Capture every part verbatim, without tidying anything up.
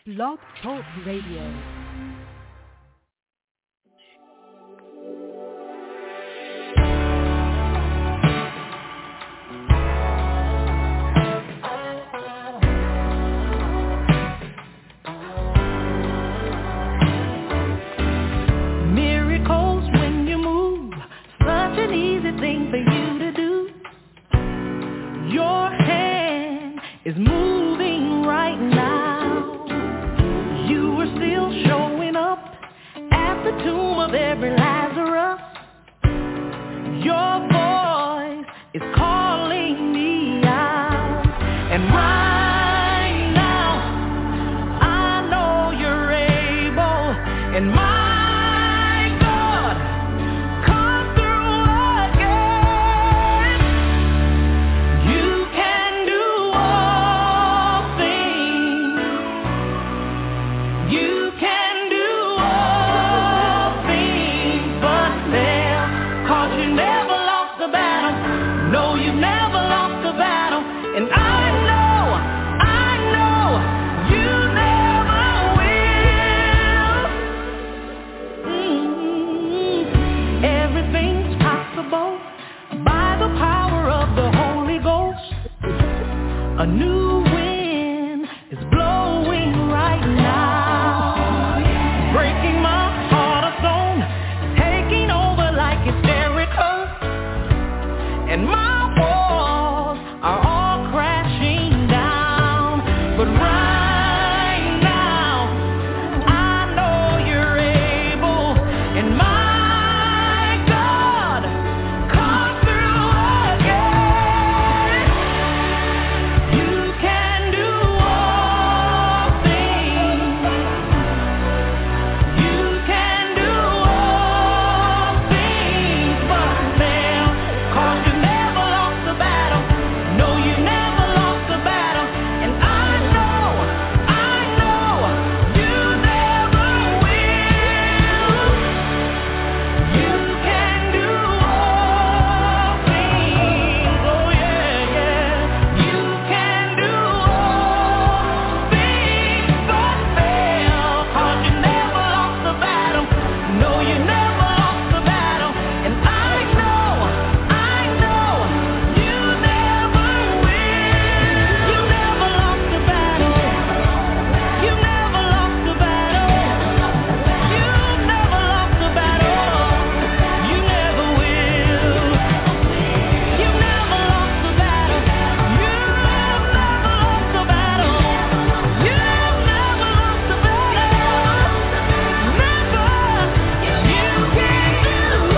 Blog Talk Radio. Is moving right now. You are still showing up at the tomb of every Lazarus. Your voice is calling me out. And right now, I know you're able. And my a new wind is blowing right now, breaking my heart of stone, taking over like it's Jericho, and my walls are all crashing down, but right now, I know you're able, and my God, come through again. You can do all things. You can do all things but fail. 'Cause you never lost the battle. No, you never lost the battle. And I know, I know, you never will. You can do all things. Oh yeah, yeah. You can do all things but fail. 'Cause you never lost the battle. No, you never lost the battle. And I know, I know, you never will. You never lost the battle. You never lost the battle. You never lost the battle. You never will. You never lost the battle. You never lost the battle. You never lost the battle. Never. You can do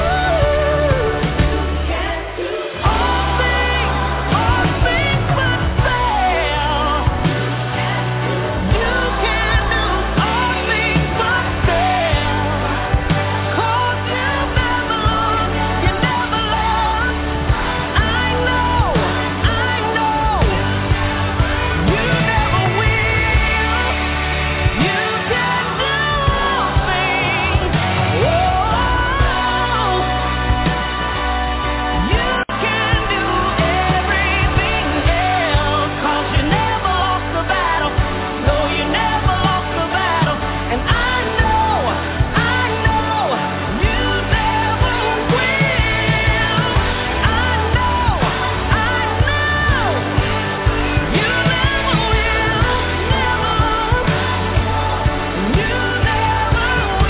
all things, all things but fail. You can do all things but fail. 'Cause you never lost, you never lost. I know, I know, you never will. You can do all things. Oh, you can do everything else. 'Cause you never lost the battle. No, you never lost the battle. And I know, I know, you never will. I know, I know, you never will. Never. You never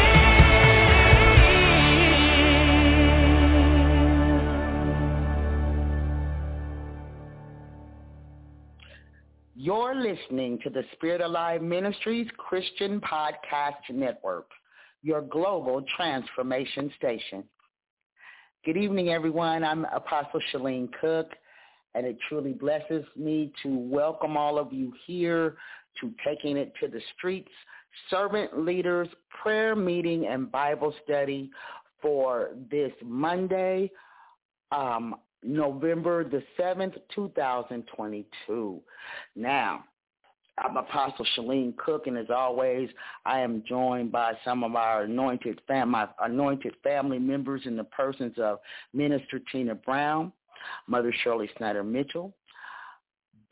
will. You're listening to the Spirit Alive Ministries Christian Podcast Network, your global transformation station. Good evening, everyone. I'm Apostle Shalene Cook, and it truly blesses me to welcome all of you here to Taking It to the Streets, Servant Leaders Prayer Meeting and Bible Study for this Monday, um, November the seventh, two thousand twenty-two. Now, I'm Apostle Shalene Cook, and as always, I am joined by some of our anointed fam- my anointed family members in the persons of Minister Tina Brown, Mother Shirley Snyder Mitchell,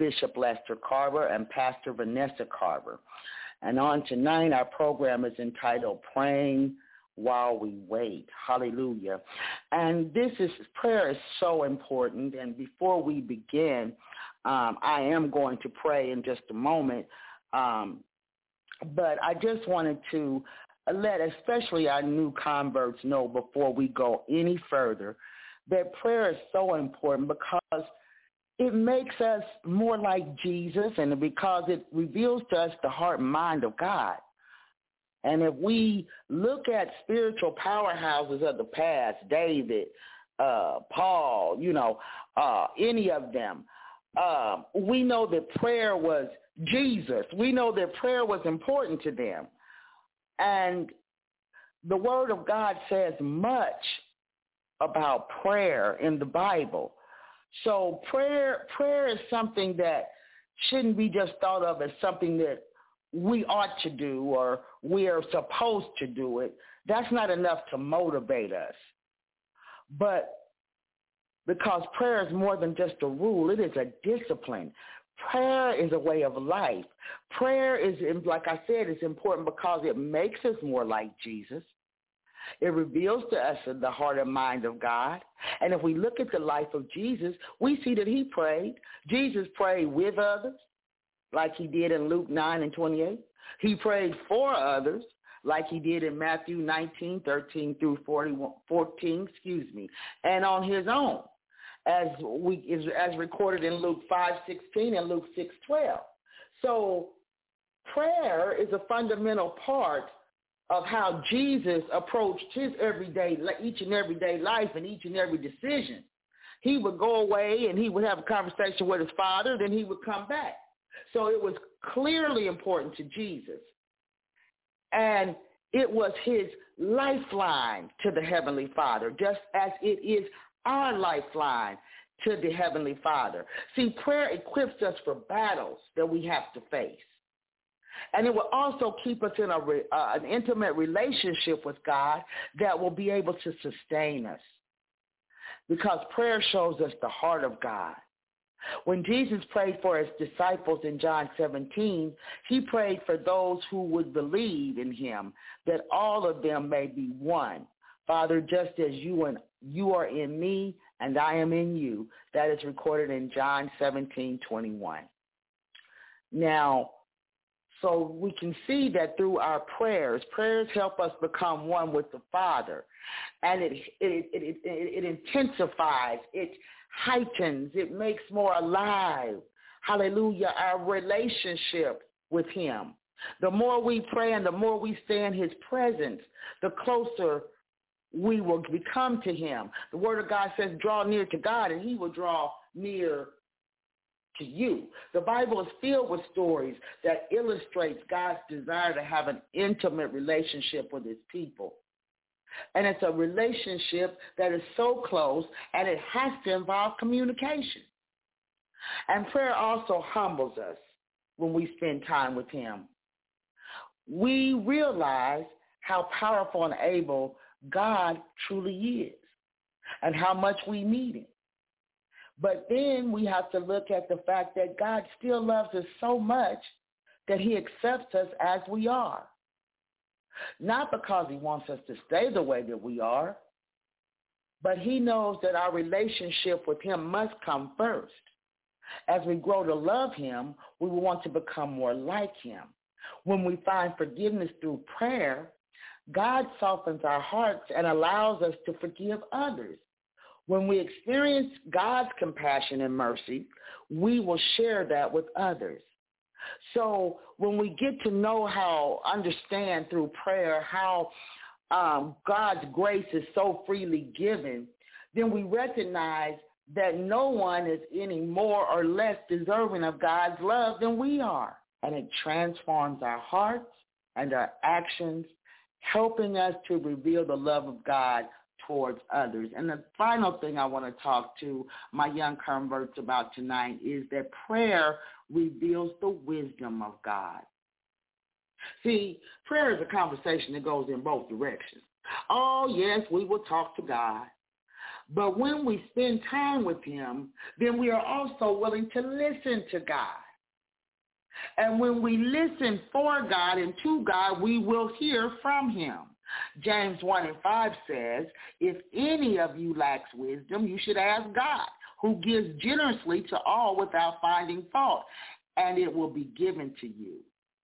Bishop Lester Carver and Pastor Vanessa Carver. And on tonight, our program is entitled Praying While We Wait. Hallelujah. And this is, prayer is so important. And before we begin, um, I am going to pray in just a moment. Um, but I just wanted to let especially our new converts know before we go any further that prayer is so important because it makes us more like Jesus, and because it reveals to us the heart and mind of God. And if we look at spiritual powerhouses of the past, David, uh, Paul, you know, uh, any of them, uh, we know that prayer was Jesus. We know that prayer was important to them. And the Word of God says much about prayer in the Bible. So prayer prayer is something that shouldn't be just thought of as something that we ought to do or we are supposed to do it. That's not enough to motivate us. But because prayer is more than just a rule, it is a discipline. Prayer is a way of life. Prayer is, like I said, is important because it makes us more like Jesus. It reveals to us the heart and mind of God. And if we look at the life of Jesus, we see that he prayed. Jesus prayed with others, like he did in Luke nine and twenty-eight. He prayed for others, like he did in Matthew nineteen, thirteen through fourteen, excuse me, and on his own, as we as recorded in Luke five sixteen and Luke six twelve. So prayer is a fundamental part of how Jesus approached his everyday, each and everyday life and each and every decision. He would go away and he would have a conversation with his Father, then he would come back. So it was clearly important to Jesus. And it was his lifeline to the Heavenly Father, just as it is our lifeline to the Heavenly Father. See, prayer equips us for battles that we have to face. And it will also keep us in a, uh, an intimate relationship with God that will be able to sustain us. Because prayer shows us the heart of God. When Jesus prayed for his disciples in John seventeen, he prayed for those who would believe in him, that all of them may be one. Father, just as you and you are in me and I am in you. That is recorded in John seventeen twenty-one. Now, so we can see that through our prayers, prayers help us become one with the Father. And it it it, it, it intensifies, it heightens, it makes more alive, hallelujah, our relationship with him. The more we pray and the more we stay in his presence, the closer we will become to him. The Word of God says, draw near to God and he will draw near to you. The Bible is filled with stories that illustrates God's desire to have an intimate relationship with his people. And it's a relationship that is so close, and it has to involve communication. And prayer also humbles us when we spend time with him. We realize how powerful and able God truly is and how much we need him. But then we have to look at the fact that God still loves us so much that he accepts us as we are. Not because he wants us to stay the way that we are, but he knows that our relationship with him must come first. As we grow to love him, we will want to become more like him. When we find forgiveness through prayer, God softens our hearts and allows us to forgive others. When we experience God's compassion and mercy, we will share that with others. So when we get to know how, understand through prayer how um, God's grace is so freely given, then we recognize that no one is any more or less deserving of God's love than we are. And it transforms our hearts and our actions, helping us to reveal the love of God towards others. And the final thing I want to talk to my young converts about tonight is that prayer reveals the wisdom of God. See, prayer is a conversation that goes in both directions. Oh, yes, we will talk to God. But when we spend time with him, then we are also willing to listen to God. And when we listen for God and to God, we will hear from him. James one and five says, if any of you lacks wisdom, you should ask God, who gives generously to all without finding fault, and it will be given to you.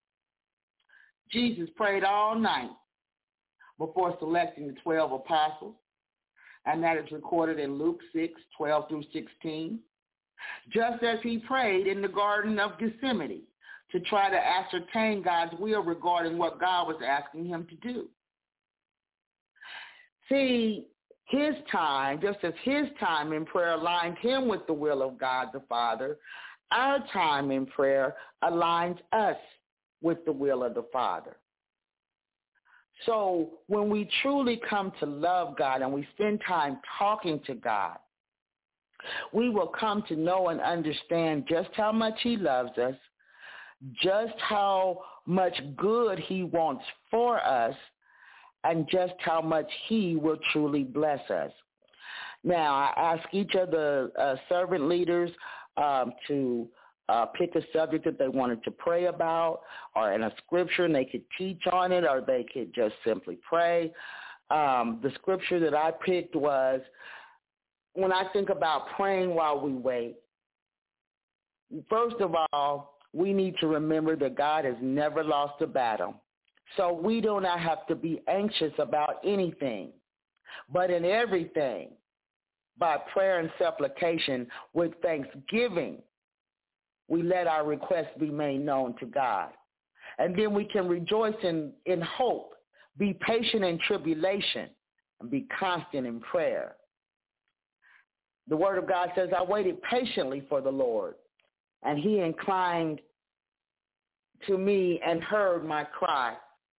Jesus prayed all night before selecting the twelve apostles, and that is recorded in Luke six, twelve through sixteen, just as he prayed in the Garden of Gethsemane to try to ascertain God's will regarding what God was asking him to do. See, his time, just as his time in prayer aligned him with the will of God the Father, our time in prayer aligns us with the will of the Father. So when we truly come to love God and we spend time talking to God, we will come to know and understand just how much he loves us, just how much good he wants for us, and just how much he will truly bless us. Now, I ask each of the uh, servant leaders um, to uh, pick a subject that they wanted to pray about, or in a scripture, and they could teach on it, or they could just simply pray. Um, the scripture that I picked was, when I think about praying while we wait, first of all, we need to remember that God has never lost a battle. So we do not have to be anxious about anything, but in everything, by prayer and supplication with thanksgiving, we let our requests be made known to God. And then we can rejoice in, in hope, be patient in tribulation, and be constant in prayer. The word of God says, I waited patiently for the Lord, and he inclined to me and heard my cry.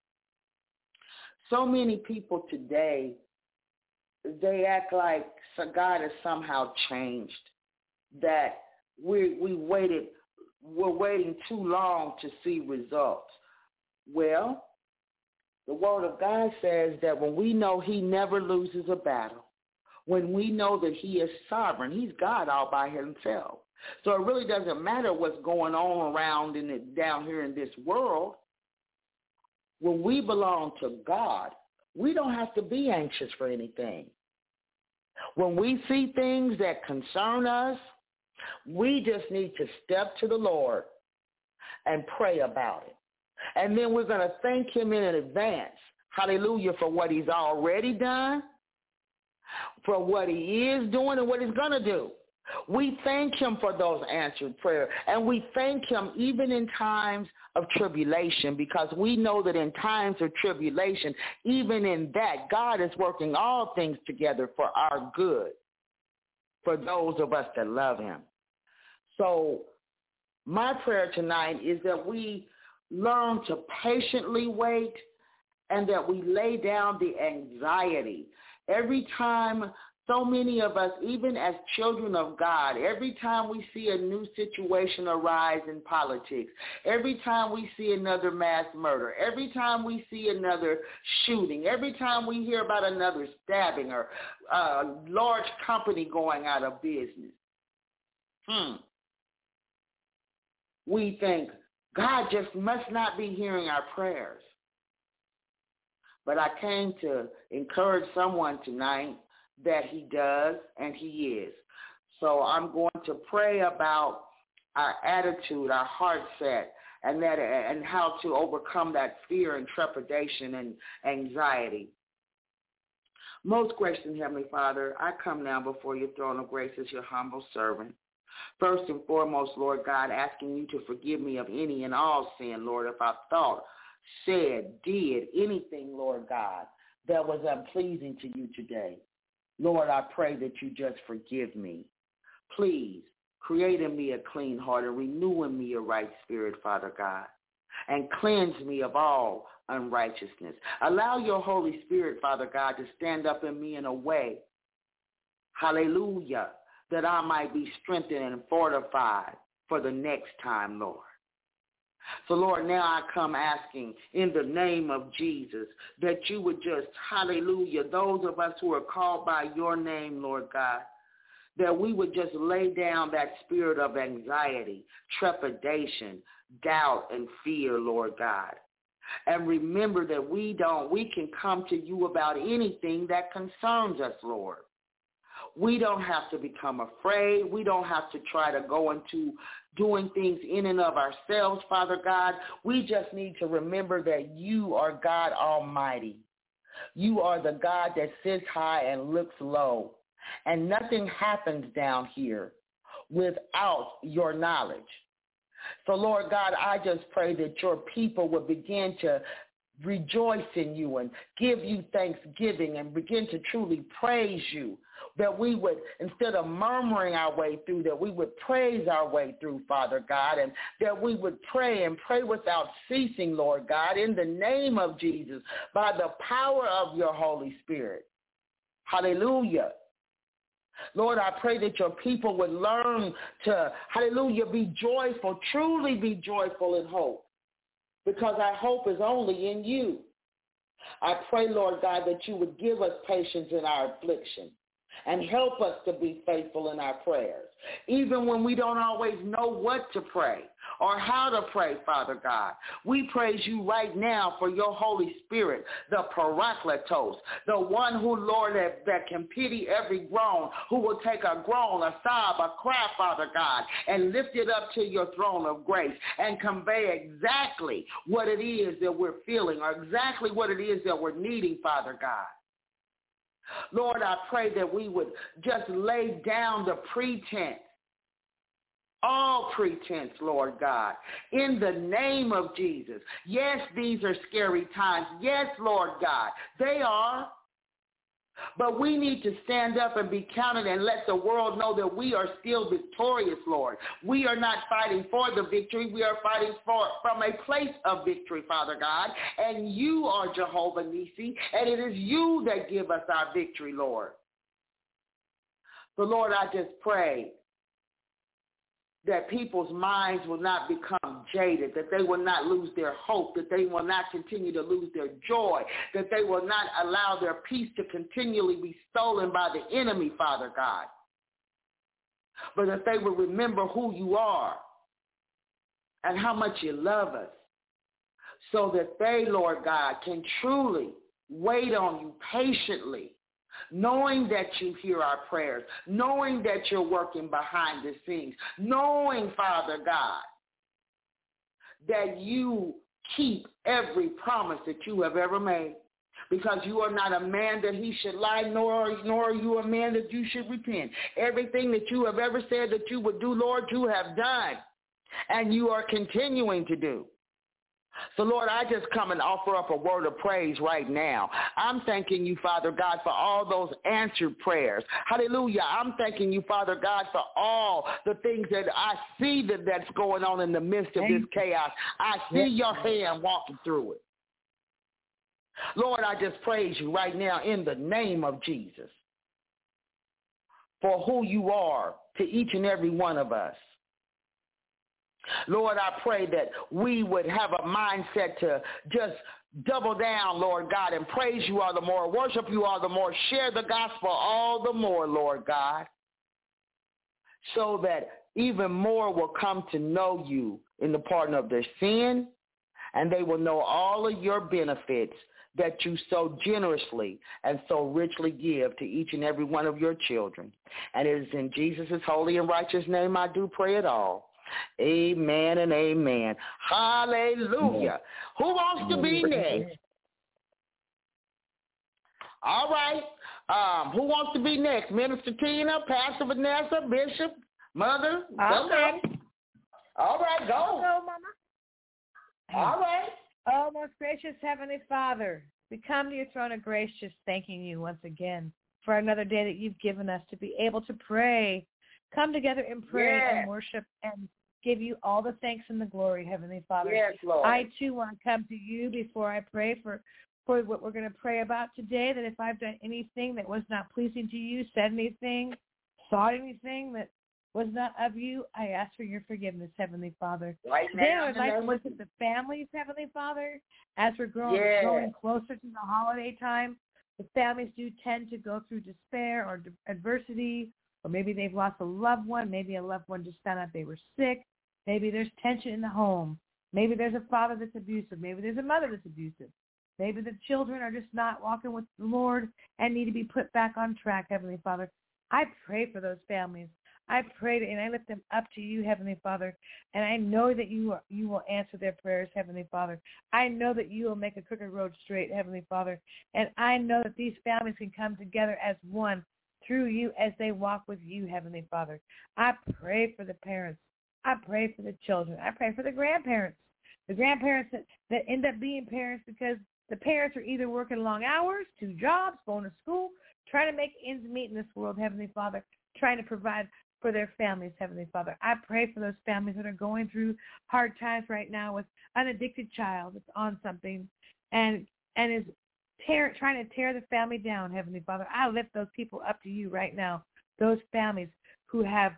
So many people today, they act like God has somehow changed, that we we waited, we're waiting too long to see results. Well, the word of God says that when we know he never loses a battle, when we know that he is sovereign, he's God all by himself. So it really doesn't matter what's going on around in it, down here in this world. When we belong to God, we don't have to be anxious for anything. When we see things that concern us, we just need to step to the Lord and pray about it. And then we're going to thank him in advance, hallelujah, for what he's already done, for what he is doing, and what he's going to do. We thank him for those answered prayers, and we thank him even in times of tribulation, because we know that in times of tribulation, even in that, God is working all things together for our good, for those of us that love him. So my prayer tonight is that we learn to patiently wait, and that we lay down the anxiety. Every time, so many of us, even as children of God, every time we see a new situation arise in politics, every time we see another mass murder, every time we see another shooting, every time we hear about another stabbing or a large company going out of business, hmm, we think God just must not be hearing our prayers. But I came to encourage someone tonight that he does, and he is. So I'm going to pray about our attitude, our heart set, and that, and how to overcome that fear and trepidation and anxiety. Most gracious and Heavenly Father, I come now before your throne of grace as your humble servant. First and foremost, Lord God, asking you to forgive me of any and all sin, Lord, if I thought, said, did anything, Lord God, that was unpleasing to you today. Lord, I pray that you just forgive me. Please create in me a clean heart and renew in me a right spirit, Father God, and cleanse me of all unrighteousness. Allow your Holy Spirit, Father God, to stand up in me in a way, hallelujah, that I might be strengthened and fortified for the next time, Lord. So, Lord, now I come asking in the name of Jesus that you would just, hallelujah, those of us who are called by your name, Lord God, that we would just lay down that spirit of anxiety, trepidation, doubt, and fear, Lord God. And remember that we don't, we can come to you about anything that concerns us, Lord. We don't have to become afraid. We don't have to try to go into doing things in and of ourselves, Father God. We just need to remember that you are God Almighty. You are the God that sits high and looks low. And nothing happens down here without your knowledge. So, Lord God, I just pray that your people would begin to rejoice in you and give you thanksgiving and begin to truly praise you, that we would, instead of murmuring our way through, that we would praise our way through, Father God, and that we would pray and pray without ceasing, Lord God, in the name of Jesus, by the power of your Holy Spirit. Hallelujah. Lord, I pray that your people would learn to, hallelujah, be joyful, truly be joyful in hope, because our hope is only in you. I pray, Lord God, that you would give us patience in our affliction and help us to be faithful in our prayers, even when we don't always know what to pray or how to pray, Father God. We praise you right now for your Holy Spirit, the Parakletos, the one who, Lord, that, that can pity every groan, who will take a groan, a sob, a cry, Father God, and lift it up to your throne of grace and convey exactly what it is that we're feeling or exactly what it is that we're needing, Father God. Lord, I pray that we would just lay down the pretense, all pretense, Lord God, in the name of Jesus. Yes, these are scary times. Yes, Lord God, they are. But we need to stand up and be counted and let the world know that we are still victorious, Lord. We are not fighting for the victory. We are fighting for from a place of victory, Father God. And you are Jehovah Nissi, and it is you that give us our victory, Lord. So, Lord, I just pray that people's minds will not become jaded, that they will not lose their hope, that they will not continue to lose their joy, that they will not allow their peace to continually be stolen by the enemy, Father God, but that they will remember who you are and how much you love us, so that they, Lord God, can truly wait on you patiently, knowing that you hear our prayers, knowing that you're working behind the scenes, knowing, Father God, that you keep every promise that you have ever made, because you are not a man that he should lie, nor, nor are you a man that you should repent. Everything that you have ever said that you would do, Lord, you have done, and you are continuing to do. So, Lord, I just come and offer up a word of praise right now. I'm thanking you, Father God, for all those answered prayers. Hallelujah. I'm thanking you, Father God, for all the things that I see that that's going on in the midst of this chaos. I see your hand walking through it. Lord, I just praise you right now in the name of Jesus for who you are to each and every one of us. Lord, I pray that we would have a mindset to just double down, Lord God, and praise you all the more, worship you all the more, share the gospel all the more, Lord God, so that even more will come to know you in the pardon of their sin, and they will know all of your benefits that you so generously and so richly give to each and every one of your children. And it is in Jesus' holy and righteous name I do pray it all. Amen and amen. Hallelujah. Who wants to be next? All right. Um, who wants to be next? Minister Tina, Pastor Vanessa, Bishop, Mother? All right. All right, go. Hello, Mama. All right. Oh, most gracious Heavenly Father, we come to your throne of grace just thanking you once again for another day that you've given us to be able to pray, come together and pray yes. and worship and give you all the thanks and the glory, Heavenly Father. Yes, Lord. I, too, want to come to you before I pray for, for what we're going to pray about today, that if I've done anything that was not pleasing to you, said anything, thought anything that was not of you, I ask for your forgiveness, Heavenly Father. Right Today now, I would in the like to name lift of up the families, Heavenly Father, as we're growing, Yes. growing closer to the holiday time. The families do tend to go through despair or d- adversity, or maybe they've lost a loved one. Maybe a loved one just found out they were sick. Maybe there's tension in the home. Maybe there's a father that's abusive. Maybe there's a mother that's abusive. Maybe the children are just not walking with the Lord and need to be put back on track, Heavenly Father. I pray for those families. I pray and I lift them up to you, Heavenly Father, and I know that you are, you will answer their prayers, Heavenly Father. I know that you will make a crooked road straight, Heavenly Father, and I know that these families can come together as one through you as they walk with you, Heavenly Father. I pray for the parents. I pray for the children. I pray for the grandparents, the grandparents that, that end up being parents because the parents are either working long hours, two jobs, going to school, trying to make ends meet in this world, Heavenly Father, trying to provide for their families, Heavenly Father. I pray for those families that are going through hard times right now with an addicted child that's on something and and is tear, trying to tear the family down, Heavenly Father. I lift those people up to you right now, those families who have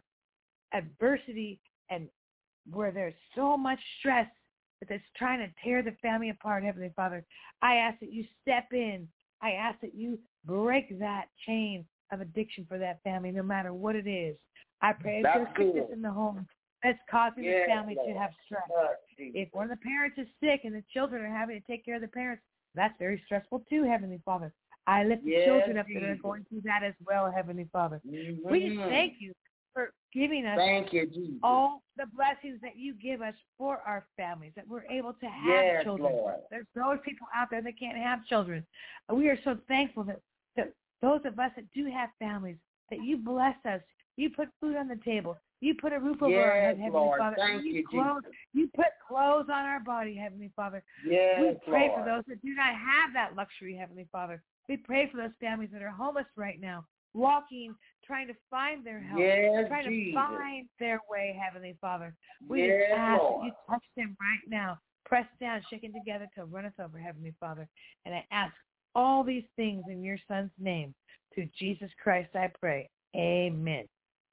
adversity and where there's so much stress that's trying to tear the family apart, Heavenly Father. I ask that you step in. I ask that you break that chain of addiction for that family, no matter what it is. I pray if there's sickness in the home that's causing Yes, the family Lord. to have stress. Lord Jesus. If one of the parents is sick and the children are having to take care of the parents, that's very stressful too, Heavenly Father. I lift the Yes, children up that are Jesus. going through that as well, Heavenly Father. Mhm. We just thank you for giving us Thank you, Jesus. all the blessings that you give us for our families, that we're able to have Yes, children. Lord. There's those people out there that can't have children. We are so thankful that, that those of us that do have families, that you bless us. You put food on the table. You put a roof over our Yes, head, Heavenly Lord. Father. Thank you, you, clothes, Jesus. you put clothes on our body, Heavenly Father. Yes, We pray Lord. for those that do not have that luxury, Heavenly Father. We pray for those families that are homeless right now, walking, trying to find their help, Yes, trying Jesus. to find their way, Heavenly Father. We Yes, just ask Lord. that you touch them right now, press down, shaking together to run us over, Heavenly Father. And I ask all these things in your Son's name. Through Jesus Christ I pray. Amen.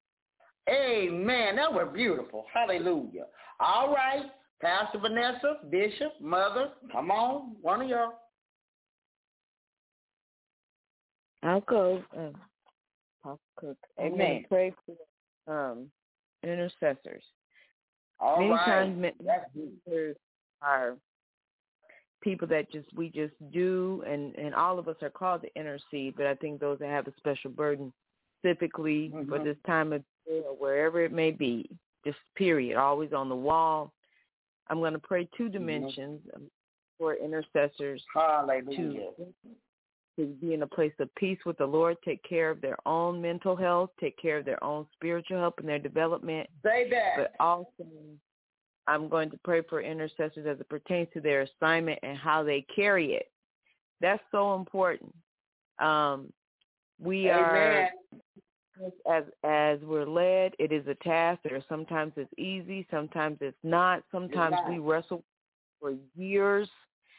Amen. That was beautiful. Hallelujah. All right. Pastor Vanessa, Bishop, Mother, come on. One of y'all. I'll go. Um, I'll cook. I'm Amen. going to pray for um, intercessors. All Many right. times That's good. ministers are people that just we just do, and, and all of us are called to intercede, but I think those that have a special burden specifically Mhm. for this time of year or wherever it may be, just period, always on the wall. I'm going to pray two dimensions um, for intercessors Hallelujah. to, to be in a place of peace with the Lord, take care of their own mental health, take care of their own spiritual health and their development, Say that. but also I'm going to pray for intercessors as it pertains to their assignment and how they carry it. That's so important. Um, we Amen. are, as as we're led, it is a task. There sometimes it's easy, sometimes it's not. Sometimes It's not. we wrestle for years.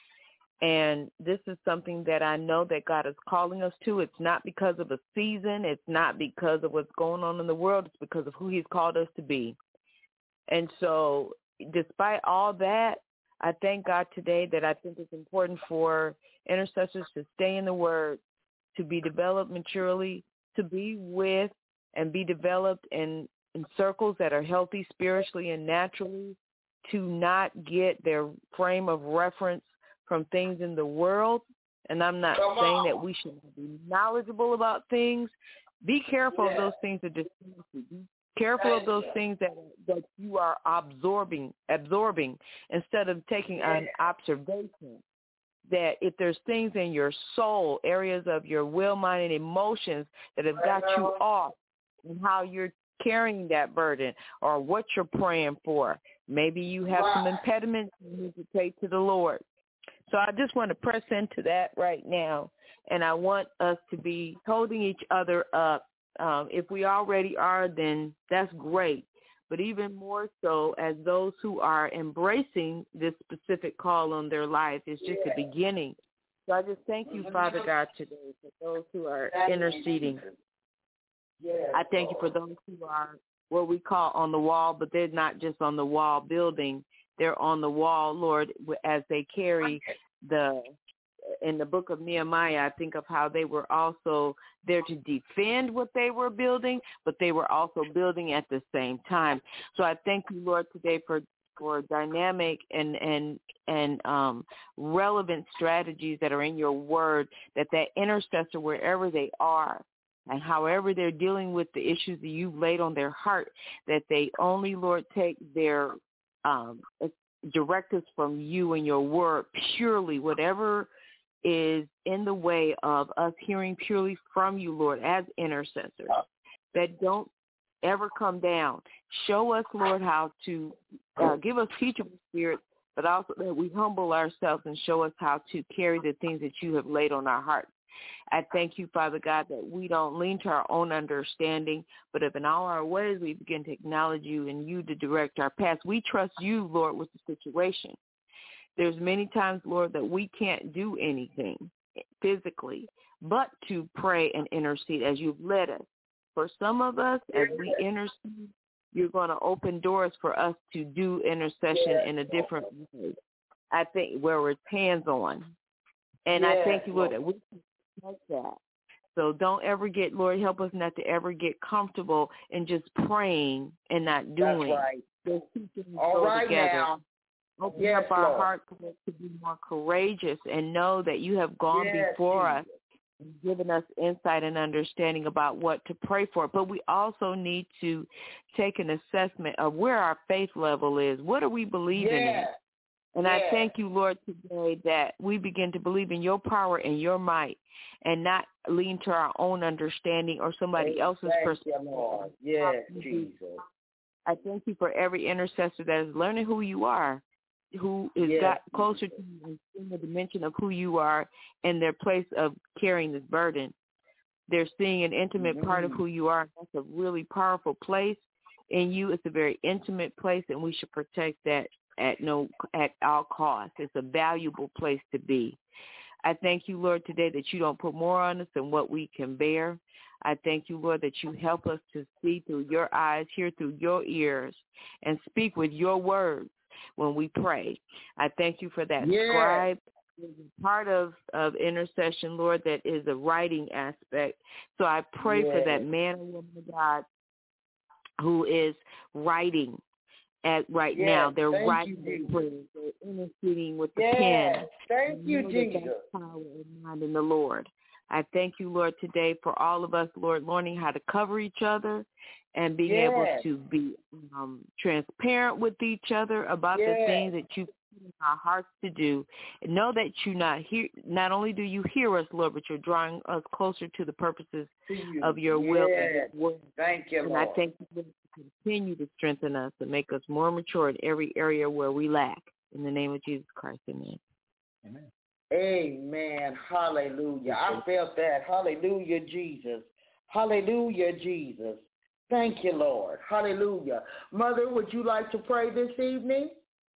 And this is something that I know that God is calling us to. It's not because of a season. It's not because of what's going on in the world. It's because of who he's called us to be. And so despite all that, I thank God today that I think it's important for intercessors to stay in the Word, to be developed maturely, to be with and be developed in, in circles that are healthy spiritually and naturally, to not get their frame of reference from things in the world. And I'm not Come saying on. that we should be knowledgeable about things. Be careful Yeah. of those things that distract you. Be careful Thank of those you. things that that you are absorbing, absorbing instead of taking an observation. That if there's things in your soul, areas of your will, mind, and emotions that have got you off and how you're carrying that burden or what you're praying for, maybe you have some impediments you need to take to the Lord. So I just want to press into that right now, and I want us to be holding each other up. Um, if we already are, then that's great. But even more so as those who are embracing this specific call on their life, it's just the beginning. So I just thank you, Father God, today for those who are interceding. I thank you for those who are what we call on the wall, but they're not just on the wall building. They're on the wall, Lord, as they carry the, in the book of Nehemiah, I think of how they were also there to defend what they were building, but they were also building at the same time. So I thank you, Lord, today for, for dynamic and, and, and um, relevant strategies that are in your word, that that intercessor, wherever they are, and however they're dealing with the issues that you've laid on their heart, that they only, Lord, take their um, directives from you and your word purely, whatever is in the way of us hearing purely from you, Lord, as intercessors, that don't ever come down. Show us, Lord, how to uh, give us teachable spirit, but also that we humble ourselves and show us how to carry the things that you have laid on our hearts. I thank you, Father God, that we don't lean to our own understanding, but if in all our ways we begin to acknowledge you and you to direct our paths. We trust you, Lord, with the situation. There's many times, Lord, that we can't do anything physically but to pray and intercede as you've led us. For some of us, as we intercede, you're going to open doors for us to do intercession in a different way. I think where it's hands-on. And I thank you, Lord, that we can like that. So don't ever get, Lord, help us not to ever get comfortable in just praying and not doing. That's right. Those two things All go right together. now. Open Yes, up our Lord. hearts to be more courageous and know that you have gone Yes, before Jesus. us and given us insight and understanding about what to pray for. But we also need to take an assessment of where our faith level is. What are we believing Yes. in? And Yes. I thank you, Lord, today that we begin to believe in your power and your might and not lean to our own understanding or somebody else's Thank perspective. you, Lord. Yes, Jesus. I thank you for every intercessor that is learning who you are, who has Yes. got closer to you in the dimension of who you are and their place of carrying this burden. They're seeing an intimate Mm-hmm. part of who you are. That's a really powerful place in you. It's a very intimate place, and we should protect that at no at all costs. It's a valuable place to be. I thank you, Lord, today that you don't put more on us than what we can bear. I thank you, Lord, that you help us to see through your eyes, hear through your ears, and speak with your words when we pray. I thank you for that Yes. scribe. Part of, of intercession, Lord, that is a writing aspect. So I pray Yes. for that man or woman of God who is writing at right Yes. now. They're Thank writing you, their Jesus. prayers. They're interceding with the Yes. pen. Thank you, Know that Jesus. that's power and mind in the Lord. I thank you, Lord, today for all of us, Lord, learning how to cover each other and being Yes. able to be um, transparent with each other about Yes. the things that you put in our hearts to do. And know that you not hear. Not only do you hear us, Lord, but you're drawing us closer to the purposes To you. of your will and your Yes. word. Thank you, And Lord. I thank you for continue to strengthen us and make us more mature in every area where we lack. In the name of Jesus Christ, amen. Amen. Amen. Hallelujah. I felt that. Hallelujah, Jesus. Hallelujah, Jesus. Thank you, Lord. Hallelujah. Mother, would you like to pray this evening?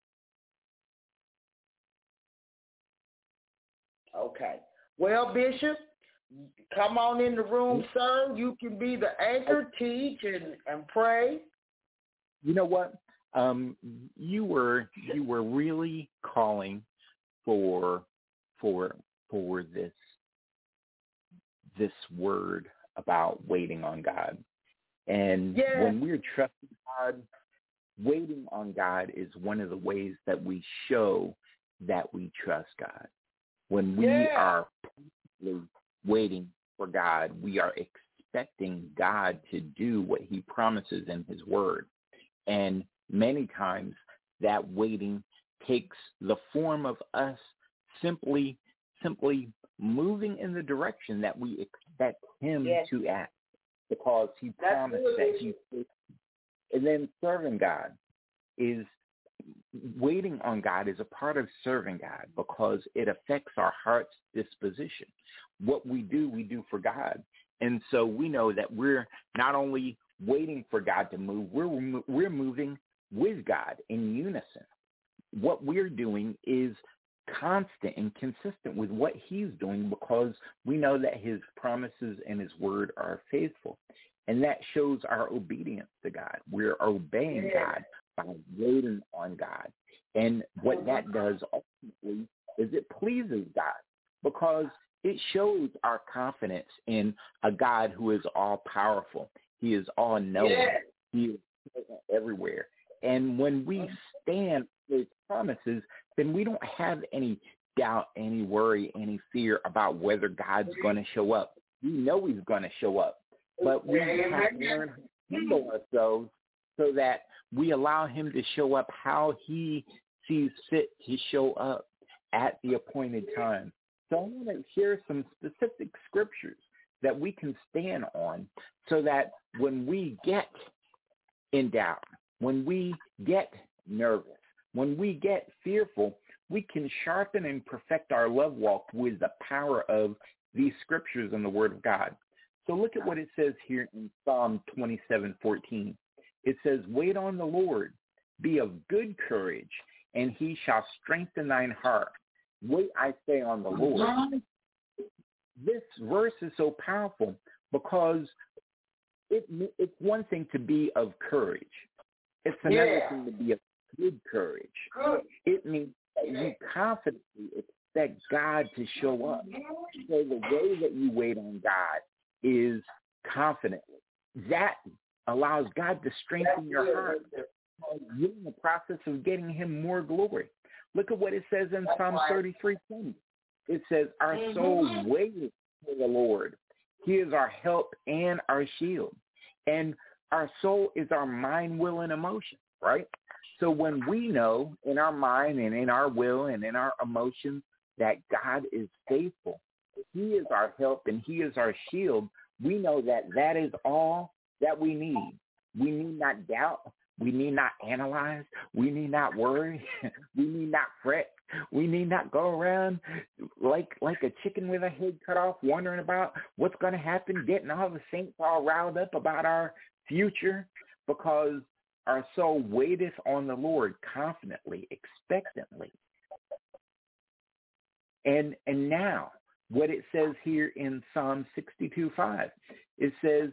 Okay. Well, Bishop, come on in the room, sir. You can be the anchor, teach, and, and pray. You know what? Um, you were you were really calling for for for this this word about waiting on God. And Yes. when we're trusting God, waiting on God is one of the ways that we show that we trust God. When we Yes. are waiting for God, we are expecting God to do what he promises in his word. And many times that waiting takes the form of us simply simply moving in the direction that we expect him Yes. to act, because he That's promised good, that he would. And then serving God is waiting on God is a part of serving God, because it affects our heart's disposition. What we do, we do for God. And so we know that we're not only waiting for God to move, we're we're moving with God in unison. What we're doing is constant and consistent with what he's doing, because we know that his promises and his word are faithful. And that shows our obedience to God. We're obeying God by waiting on God. And what that does ultimately is it pleases God because it shows our confidence in a God who is all-powerful. He is all-knowing. Yeah. He is present everywhere. And when we stand on his promises, then we don't have any doubt, any worry, any fear about whether God's going to show up. We know he's going to show up. But we have to learn how to handle ourselves so that we allow him to show up how he sees fit to show up at the appointed time. So I want to share some specific scriptures that we can stand on so that when we get in doubt, when we get nervous, when we get fearful, we can sharpen and perfect our love walk with the power of these scriptures in the Word of God. So look at what it says here in Psalm twenty-seven fourteen. It says, wait on the Lord, be of good courage, and he shall strengthen thine heart. Wait, I say, on the Lord. This verse is so powerful because it, it's one thing to be of courage. It's another yeah. thing to be of good courage. Good. It means that you confidently expect God to show up. So the way that you wait on God is confidently. That allows God to strengthen your heart. You're in the process of getting him more glory. Look at what it says in Psalm thirty-three twenty. It says, our soul waits for the Lord. He is our help and our shield. And our soul is our mind, will, and emotion, right? So when we know in our mind and in our will and in our emotions that God is faithful, he is our help and he is our shield, we know that that is all that we need. We need not doubt. We need not analyze. We need not worry. We need not fret. We need not go around like like a chicken with a head cut off, wondering about what's going to happen, getting all the saints all riled up about our future, because our soul waiteth on the Lord confidently, expectantly. And and now, what it says here in Psalm sixty-two five, it says,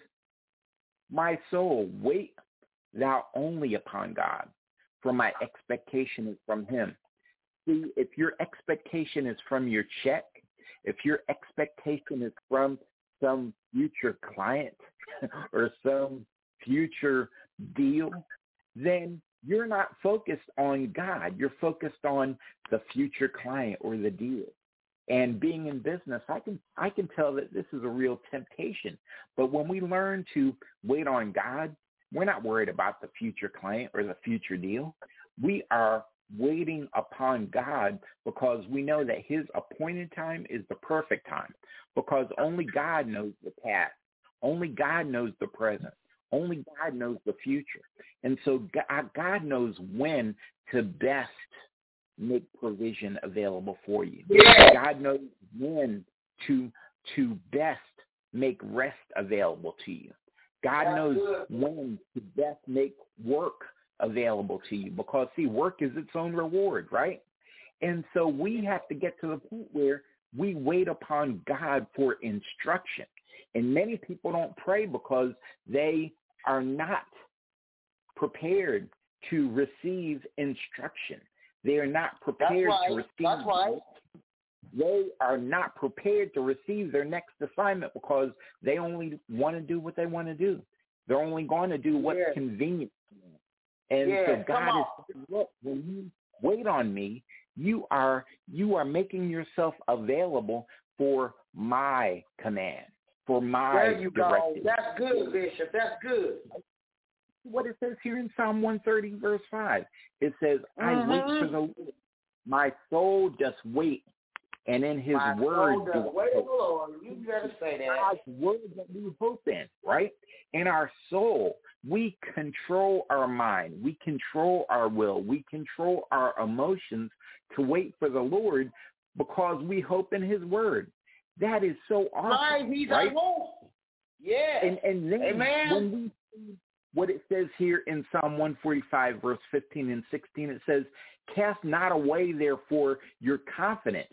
my soul, wait thou only upon God, for my expectation is from him. See, if your expectation is from your check, if your expectation is from some future client or some future deal, then you're not focused on God. You're focused on the future client or the deal. And being in business, I can I can tell that this is a real temptation. But when we learn to wait on God, we're not worried about the future client or the future deal. We are waiting upon God because we know that his appointed time is the perfect time, because only God knows the past. Only God knows the present. Only God knows the future. And so God knows when to best make provision available for you. Yeah. God knows when to to best make rest available to you. God That's knows good. when to best make work available to you, because, see, work is its own reward, right? And so we have to get to the point where we wait upon God for instruction. And many people don't pray because they are not prepared to receive instruction. They are not prepared right. to receive. That's right. They are not prepared to receive their next assignment because they only want to do what they want to do. They're only going to do what's yeah. convenient to them. And yeah, so God is, look, when you wait on me, you are you are making yourself available for my command, for my there you directive. Go. That's good, Bishop. That's good. What it says here in Psalm one thirty, verse five, it says, I mm-hmm. wait for the Lord. My soul does wait, and in his My word soul does wait for the Lord. You better say that. God's word that we hope in, right? In our soul, we control our mind. We control our will. We control our emotions to wait for the Lord because we hope in his word. That is so awesome. Right, he's right? our hope. Yeah. And, and then Amen. when we see what it says here in Psalm one forty-five, verse fifteen and sixteen, it says, cast not away, therefore, your confidence,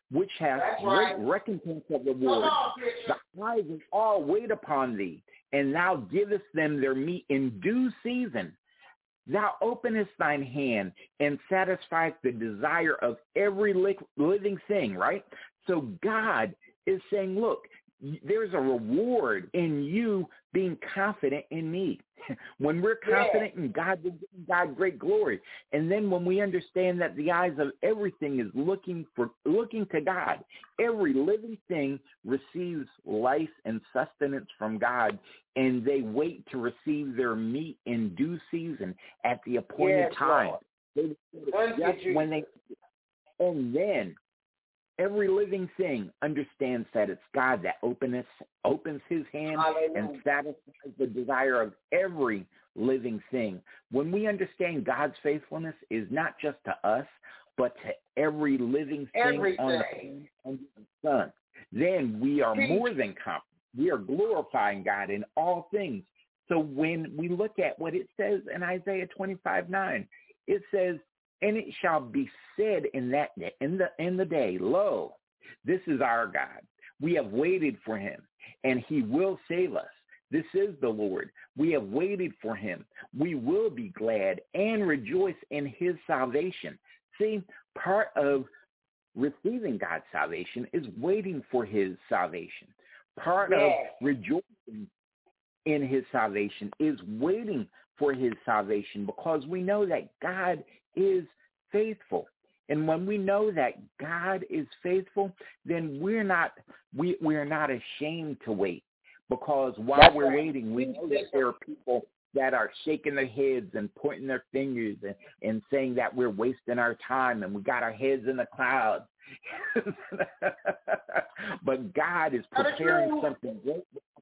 which hath That's great right. recompense of reward. The eyes of all wait upon thee, and thou givest them their meat in due season. Thou openest thine hand and satisfiest the desire of every li- living thing, right? So God is saying, look, there's a reward in you being confident in me. When we're confident yeah. in God, we give God great glory. And then when we understand that the eyes of everything is looking for looking to God, every living thing receives life and sustenance from God, and they wait to receive their meat in due season at the appointed yes, time. They, that's when they, and then every living thing understands that it's God that opens, opens his hand Hallelujah. And satisfies the desire of every living thing. When we understand God's faithfulness is not just to us, but to every living thing Everything. on the planet under the sun, then we are more than confident. We are glorifying God in all things. So when we look at what it says in Isaiah twenty-five nine, it says, and it shall be said in that day, in the in the day, lo, this is our God. We have waited for him, and he will save us. This is the Lord. We have waited for him. We will be glad and rejoice in his salvation. See, part of receiving God's salvation is waiting for his salvation. Part yes. of rejoicing in his salvation is waiting for his salvation, because we know that God is faithful. And when we know that God is faithful, then we're not we we're not ashamed to wait, because while That's we're right. waiting, we know that there are people that are shaking their heads and pointing their fingers and, and saying that we're wasting our time and we got our heads in the clouds. But God is preparing something great.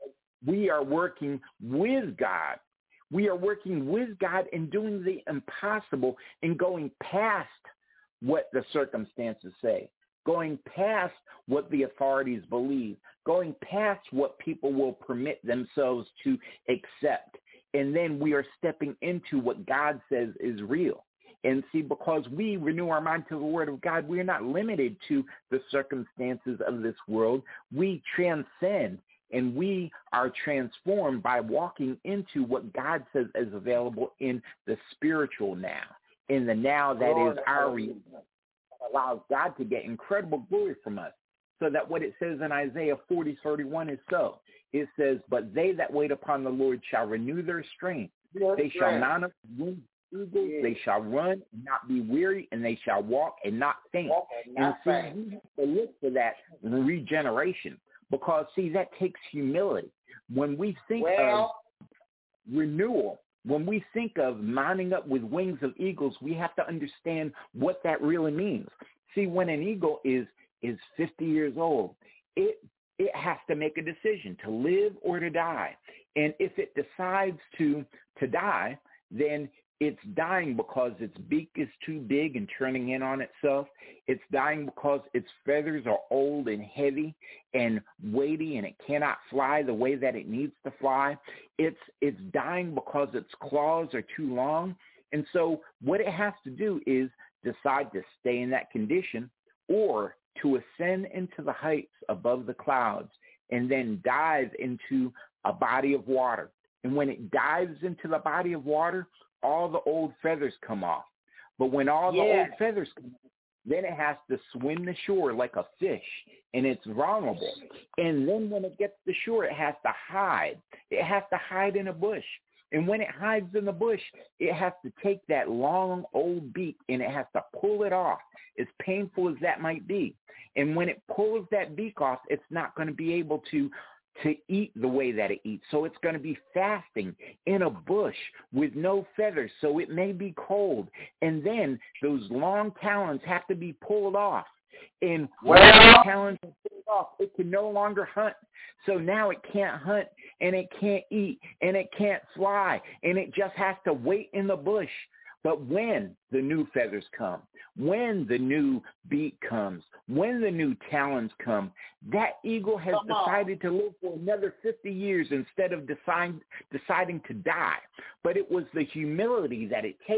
We are working with God. We are working with God and doing the impossible and going past what the circumstances say, going past what the authorities believe, going past what people will permit themselves to accept. And then we are stepping into what God says is real. And see, because we renew our mind to the Word of God, we are not limited to the circumstances of this world. We transcend, and we are transformed by walking into what God says is available in the spiritual now, in the now that Lord, is our reality, allows God to get incredible glory from us. So that what it says in Isaiah forty thirty-one is so. It says, but they that wait upon the Lord shall renew their strength. Yes, they shall mount up wings as eagles. Yes. They shall run and not be weary, and they shall walk and not faint. Walk and, not and so we have to look for that regeneration, because, see, that takes humility. When we think well, of renewal, when we think of mounting up with wings of eagles, we have to understand what that really means. See, when an eagle is is fifty years old, it it has to make a decision to live or to die. And if it decides to to die, then it's dying because its beak is too big and turning in on itself. It's dying because its feathers are old and heavy and weighty, and it cannot fly the way that it needs to fly. It's it's dying because its claws are too long. And so what it has to do is decide to stay in that condition, or to ascend into the heights above the clouds and then dive into a body of water. And when it dives into the body of water, all the old feathers come off. But when all the yeah. old feathers come off, then it has to swim the shore like a fish, and it's vulnerable. And then when it gets to shore, it has to hide. It has to hide in a bush. And when it hides in the bush, it has to take that long old beak and it has to pull it off, as painful as that might be. And when it pulls that beak off, it's not going to be able to to eat the way that it eats. So it's going to be fasting in a bush with no feathers, so it may be cold. And then those long talons have to be pulled off. And when well, the talons are pulled off, it can no longer hunt. So now it can't hunt, and it can't eat, and it can't fly, and it just has to wait in the bush. But when the new feathers come, when the new beak comes, when the new talons come, that eagle has decided to live for another fifty years instead of decide, deciding to die. But it was the humility that it takes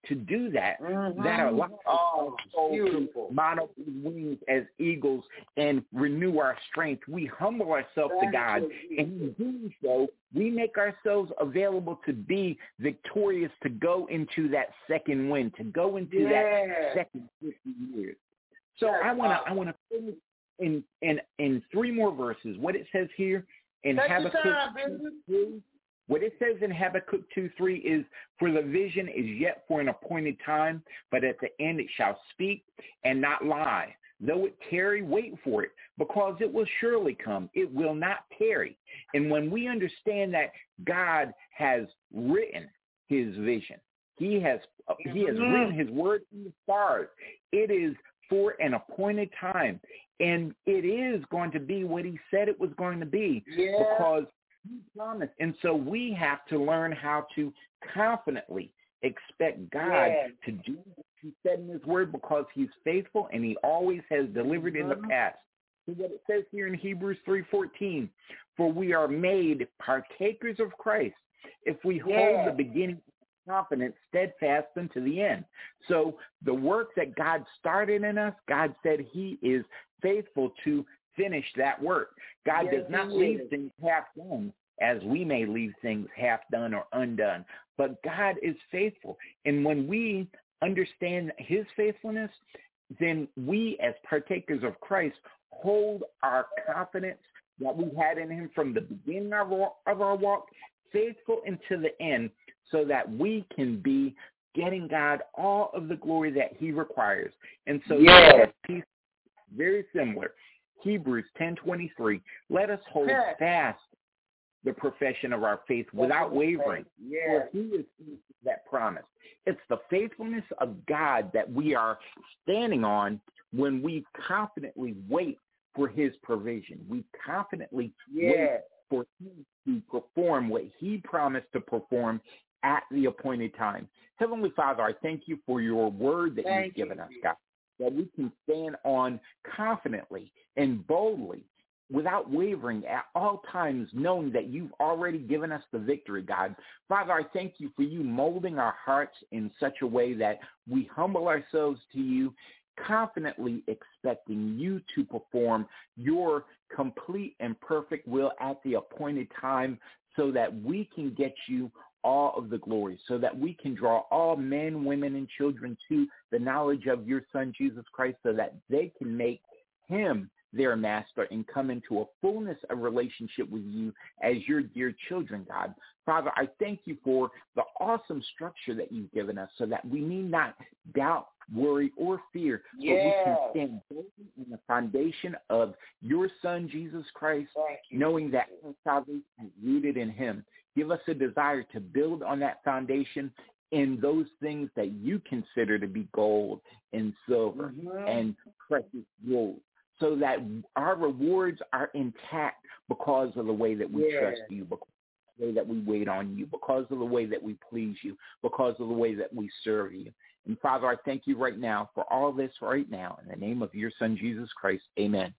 to do that, Mm-hmm. that allows oh, us beautiful. to mount up with wings as eagles and renew our strength. We humble ourselves Thank to God, you, and in doing so, we make ourselves available to be victorious, to go into that second win, to go into yeah. that second fifty years. So Yes, I want to awesome. I want to finish in in in three more verses. What it says here in Take your Habakkuk time, baby. What it says in Habakkuk two three is, for the vision is yet for an appointed time, but at the end it shall speak and not lie. Though it tarry, wait for it, because it will surely come. It will not tarry. And when we understand that God has written his vision, he has he has Mm-hmm. written his word in the stars. It is for an appointed time, and it is going to be what he said it was going to be, Yeah. because he promised. And so we have to learn how to confidently expect God Yeah. to do what he said in his word, because he's faithful and he always has delivered in the Mhm. past. So what it says here in Hebrews three fourteen, for we are made partakers of Christ if we Yeah. hold the beginning confidence steadfast unto the end. So the work that God started in us, God said he is faithful to finish that work. God Yes, does not he leave is. things half done, as we may leave things half done or undone. But God is faithful. And when we understand his faithfulness, then we as partakers of Christ hold our confidence that we had in him from the beginning of our, of our walk faithful until the end, so that we can be getting God all of the glory that he requires. And so Yes. this piece is very similar. Hebrews ten twenty-three, let us hold Yes. fast the profession of our faith without wavering. Yes. For he is that promise. It's the faithfulness of God that we are standing on when we confidently wait for his provision. We confidently wait Yes. for him to perform what he promised to perform at the appointed time. Heavenly Father, I thank you for your word that Thank you've given you, us, God, that we can stand on confidently and boldly without wavering at all times, knowing that you've already given us the victory, God. Father, I thank you for you molding our hearts in such a way that we humble ourselves to you, confidently expecting you to perform your complete and perfect will at the appointed time, so that we can get you all of the glory, so that we can draw all men, women, and children to the knowledge of your Son, Jesus Christ, so that they can make him their master and come into a fullness of relationship with you as your dear children, God. Father, I thank you for the awesome structure that you've given us, so that we need not doubt, worry, or fear, but we Yes. can stand boldly in the foundation of your Son, Jesus Christ, Thank you. knowing that our salvation is rooted in him. Give us a desire to build on that foundation in those things that you consider to be gold and silver Mhm. and precious gold, so that our rewards are intact because of the way that we Yes. trust you, because of the way that we wait on you, because of the way that we please you, because of the way that we serve you. And Father, I thank you right now for all this right now. In the name of your Son, Jesus Christ, amen.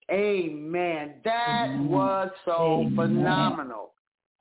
Amen. That Amen. was so Amen. phenomenal.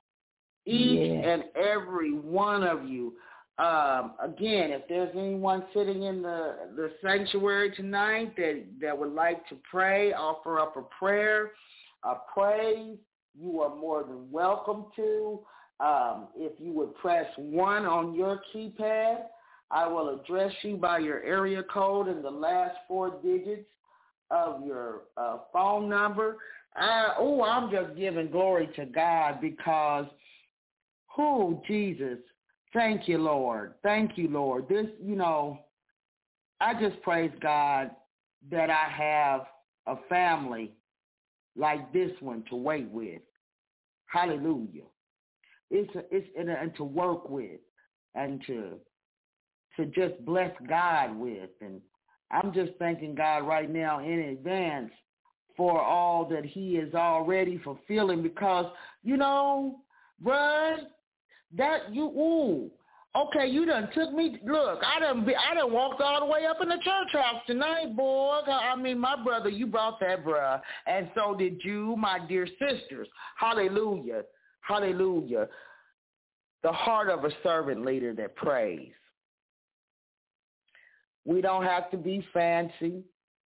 Each Yes. and every one of you. Um, again, if there's anyone sitting in the, the sanctuary tonight that, that would like to pray, offer up a prayer, a praise, you are more than welcome to. Um, if you would press one on your keypad, I will address you by your area code and the last four digits of your uh, phone number. Uh, oh, I'm just giving glory to God because, who, Jesus, thank you, Lord. Thank you, Lord. This, you know, I just praise God that I have a family like this one to wait with. Hallelujah. It's a, it's and, and to work with and to to just bless God with. And I'm just thanking God right now in advance for all that he is already fulfilling, because, you know, bruh, that you, ooh, okay, you done took me, look, I done, be, I done walked all the way up in the church house tonight, boy. I mean, my brother, you brought that, bruh, and so did you, my dear sisters. Hallelujah, hallelujah. The heart of a servant leader that prays. We don't have to be fancy.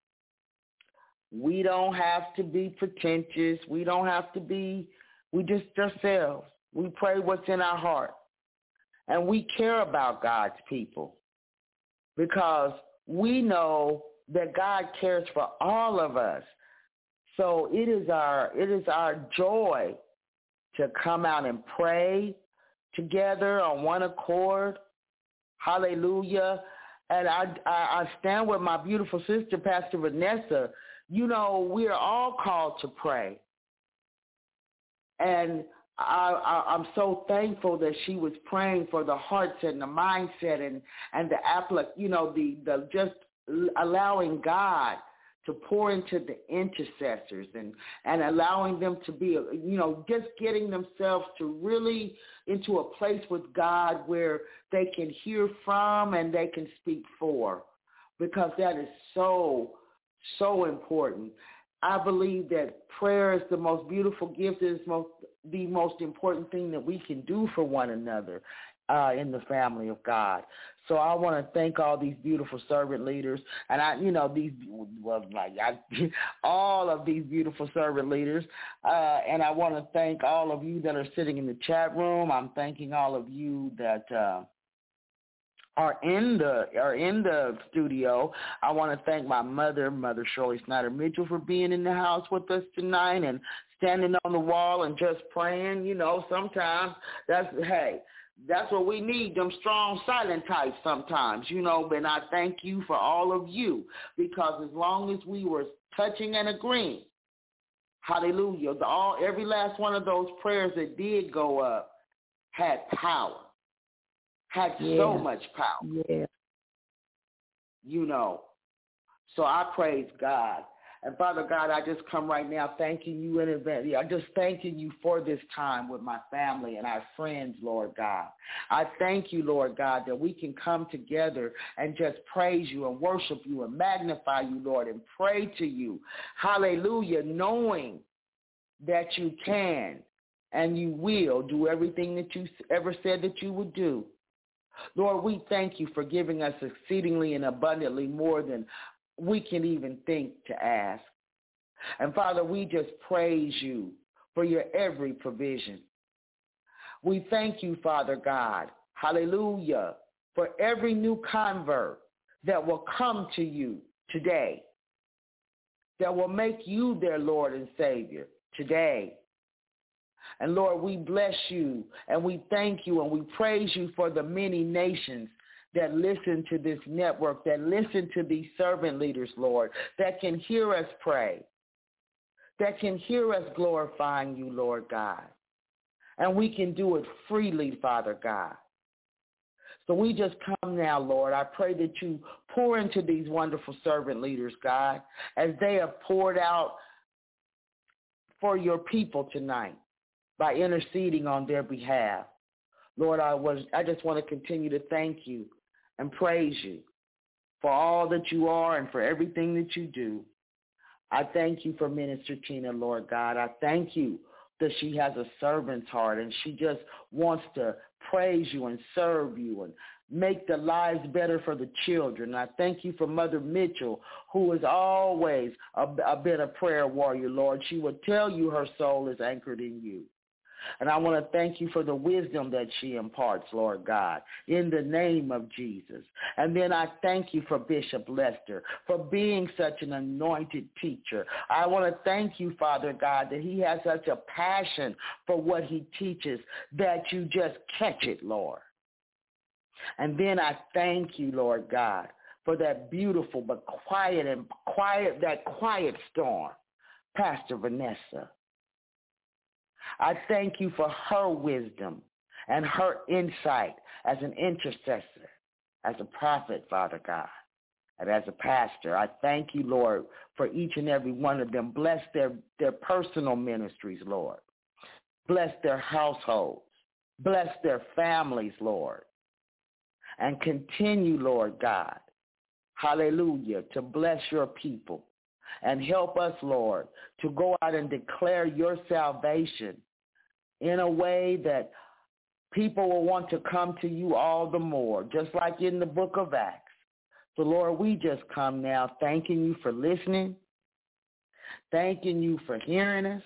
We don't have to be pretentious. We don't have to be, we just ourselves. We pray what's in our heart. And we care about God's people because we know that God cares for all of us. So it is our it is our joy to come out and pray together on one accord. Hallelujah. And I, I, I stand with my beautiful sister, Pastor Vanessa. You know, we are all called to pray. And I, I, I'm so thankful that she was praying for the hearts and the mindset and, and the applic, you know, the, the just allowing God to pour into the intercessors and, and allowing them to be, you know, just getting themselves to really into a place with God where they can hear from and they can speak for, because that is so, so important. I believe that prayer is the most beautiful gift. It is most, the most important thing that we can do for one another uh, in the family of God. So I want to thank all these beautiful servant leaders, and I, you know, these, well, like I, all of these beautiful servant leaders, uh, and I want to thank all of you that are sitting in the chat room. I'm thanking all of you that uh, are in the are in the studio. I want to thank my mother, Mother Shirley Snyder Mitchell, for being in the house with us tonight and standing on the wall and just praying. You know, sometimes that's hey. That's what we need, them strong, silent types sometimes, you know, and I thank you for all of you, because as long as we were touching and agreeing, hallelujah, the, all every last one of those prayers that did go up had power, had yeah. so much power, yeah. you know. So I praise God. And Father God, I just come right now thanking you in advance. I'm just thanking you for this time with my family and our friends, Lord God. I thank you, Lord God, that we can come together and just praise you and worship you and magnify you, Lord, and pray to you. Hallelujah, knowing that you can and you will do everything that you ever said that you would do. Lord, we thank you for giving us exceedingly and abundantly more than we can even think to ask. And Father, we just praise you for your every provision. We thank you, Father God, hallelujah, for every new convert that will come to you today, that will make you their Lord and Savior today. And Lord, we bless you and we thank you and we praise you for the many nations that listen to this network, that listen to these servant leaders, Lord, that can hear us pray, that can hear us glorifying you, Lord God. And we can do it freely, Father God. So we just come now, Lord. I pray that you pour into these wonderful servant leaders, God, as they have poured out for your people tonight by interceding on their behalf. Lord, I was I just want to continue to thank you and praise you for all that you are and for everything that you do. I thank you for Minister Tina, Lord God. I thank you that she has a servant's heart and she just wants to praise you and serve you and make the lives better for the children. I thank you for Mother Mitchell, who is always a, a bit of prayer warrior, Lord. She would tell you her soul is anchored in you. And I want to thank you for the wisdom that she imparts, Lord God, in the name of Jesus. And then I thank you for Bishop Lester for being such an anointed teacher. I want to thank you, Father God, that he has such a passion for what he teaches that you just catch it, Lord. And then I thank you, Lord God, for that beautiful but quiet and quiet, that quiet storm, Pastor Vanessa. I thank you for her wisdom and her insight as an intercessor, as a prophet, Father God, and as a pastor. I thank you, Lord, for each and every one of them. Bless their, their personal ministries, Lord. Bless their households. Bless their families, Lord. And continue, Lord God, hallelujah, to bless your people. And help us, Lord, to go out and declare your salvation in a way that people will want to come to you all the more, just like in the book of Acts. So, Lord, we just come now thanking you for listening, thanking you for hearing us.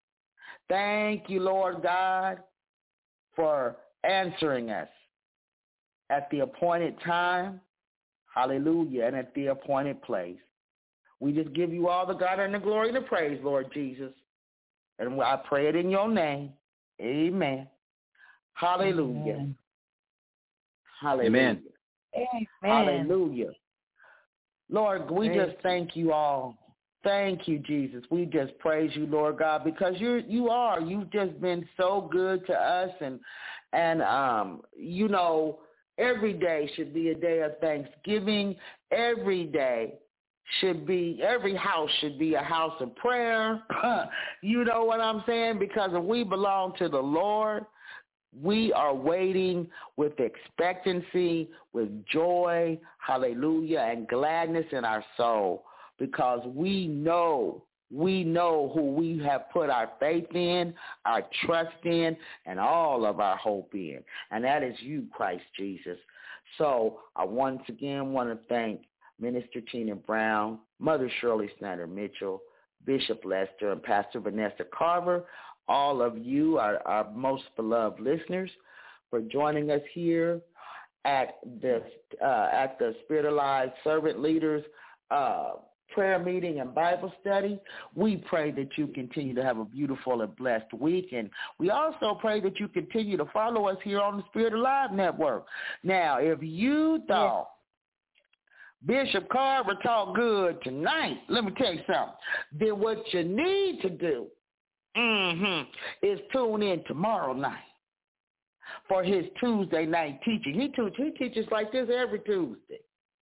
Thank you, Lord God, for answering us at the appointed time, hallelujah, and at the appointed place. We just give you all the God and the glory and the praise, Lord Jesus. And I pray it in your name. Amen. Hallelujah. Amen. Hallelujah. Amen. Amen. Hallelujah. Lord, we Praise just thank you all. Thank you, Jesus. We just praise you, Lord God, because you you are. You've just been so good to us, and and um, you know, every day should be a day of thanksgiving. Every day should be, every house should be a house of prayer. You know what I'm saying? Because if we belong to the Lord, we are waiting with expectancy, with joy, hallelujah, and gladness in our soul, because we know, we know who we have put our faith in, our trust in, and all of our hope in, and that is you, Christ Jesus. So I once again want to thank Minister Tina Brown, Mother Shirley Snyder Mitchell, Bishop Lester, and Pastor Vanessa Carver, all of you, our, our most beloved listeners, for joining us here at the uh, at the Spirit Alive Servant Leaders uh, prayer meeting and Bible study. We pray that you continue to have a beautiful and blessed week, and we also pray that you continue to follow us here on the Spirit Alive Network. Now, if you thought yes. Bishop Carver talked good tonight, let me tell you something, then what you need to do Mm-hmm. is tune in tomorrow night for his Tuesday night teaching. He, te- he teaches like this every Tuesday.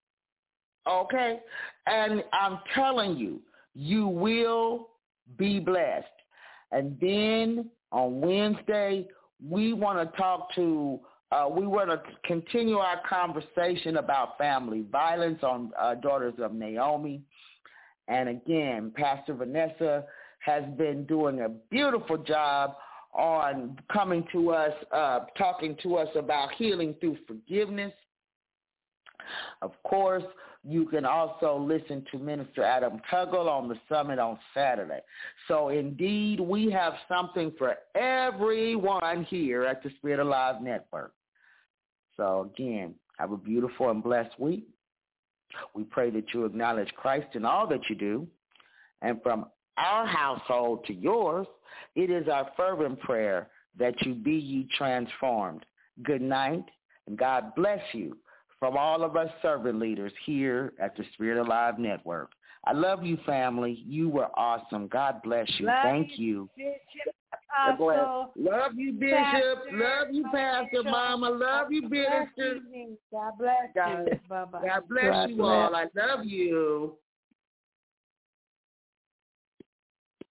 Okay? And I'm telling you, you will be blessed. And then on Wednesday, we want to talk to, uh, we want to continue our conversation about family violence on uh, Daughters of Naomi. And again, Pastor Vanessa has been doing a beautiful job on coming to us, uh, talking to us about healing through forgiveness. Of course, you can also listen to Minister Adam Tuggle on the summit on Saturday. So indeed, we have something for everyone here at the Spirit Alive Network. So again, have a beautiful and blessed week. We pray that you acknowledge Christ in all that you do. And from our household to yours, it is our fervent prayer that you be ye transformed. Good night, and God bless you from all of us servant leaders here at the Spirit Alive Network. I love you, family. You were awesome. God bless you. Love Thank you. you. Bishop, Apostle, love you, Bishop. Pastor, love you, Pastor Mama. Love you, Minister. God bless God, you. Bye-bye. God bless God you bless. all. I love you.